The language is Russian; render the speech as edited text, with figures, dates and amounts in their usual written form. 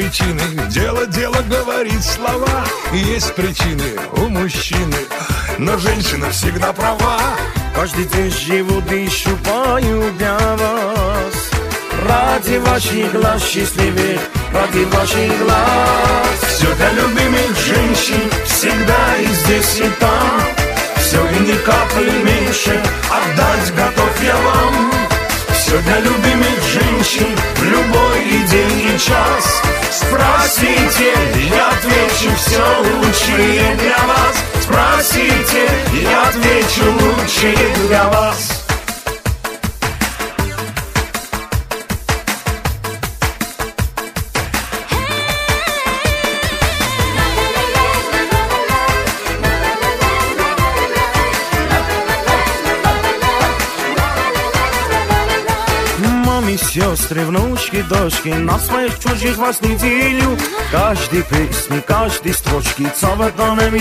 причины. Дело говорит слова. Есть причины у мужчины, но женщина всегда права. Каждый день живу, дышу, пою для вас. Ради ваших глаз счастливее, ради ваших глаз. Все для любимых женщин, всегда и здесь, и там. Все и ни капли меньше, отдать готов я вам. Все для любимых женщин, в любой день и час. Спросите, я отвечу, все лучшее для вас. Спросите, я отвечу, лучшее для вас. Мамы, сестры, внучки, дочки, на своих чужих вас неделю. Каждой песни, каждой строчки, целый дом